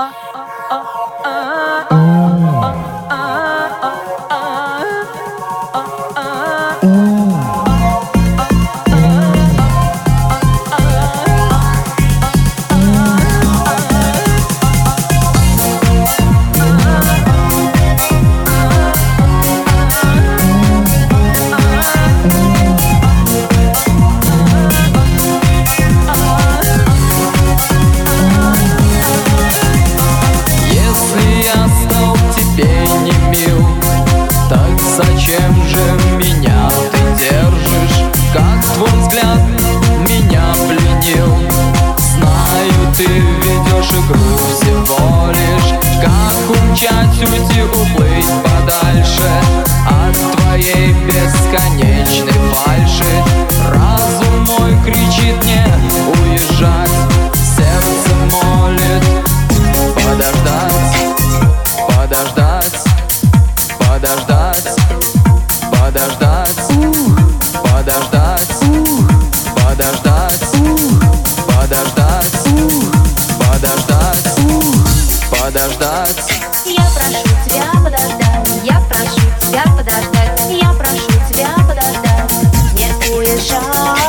Зачем же меня ты держишь? Как твой взгляд меня пленил? Знаю, ты ведешь игру всего лишь. Как умчать, уйти, уплыть подальше от твоей бесконечной фальши? Разум мой кричит мне уезжать, сердце молит подождать, подождать, подождать, подождать, подождать, подождать, подождать, подождать, подождать. Я прошу тебя подождать, я прошу тебя подождать, я прошу тебя подождать, не уезжай.